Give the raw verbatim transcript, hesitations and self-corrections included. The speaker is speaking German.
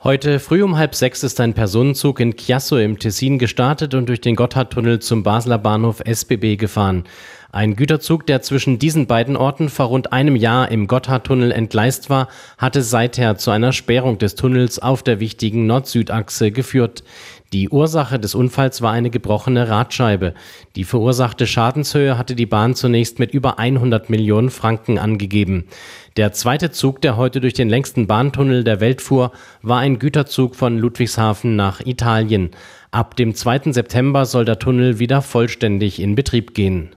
Heute früh um halb sechs ist ein Personenzug in Chiasso im Tessin gestartet und durch den Gotthardtunnel zum Basler Bahnhof S B B gefahren. Ein Güterzug, der zwischen diesen beiden Orten vor rund einem Jahr im Gotthardtunnel entgleist war, hatte seither zu einer Sperrung des Tunnels auf der wichtigen Nord-Süd-Achse geführt. Die Ursache des Unfalls war eine gebrochene Radscheibe. Die verursachte Schadenshöhe hatte die Bahn zunächst mit über hundert Millionen Franken angegeben. Der zweite Zug, der heute durch den längsten Bahntunnel der Welt fuhr, war ein Güterzug von Ludwigshafen nach Italien. Ab dem zweiten September soll der Tunnel wieder vollständig in Betrieb gehen.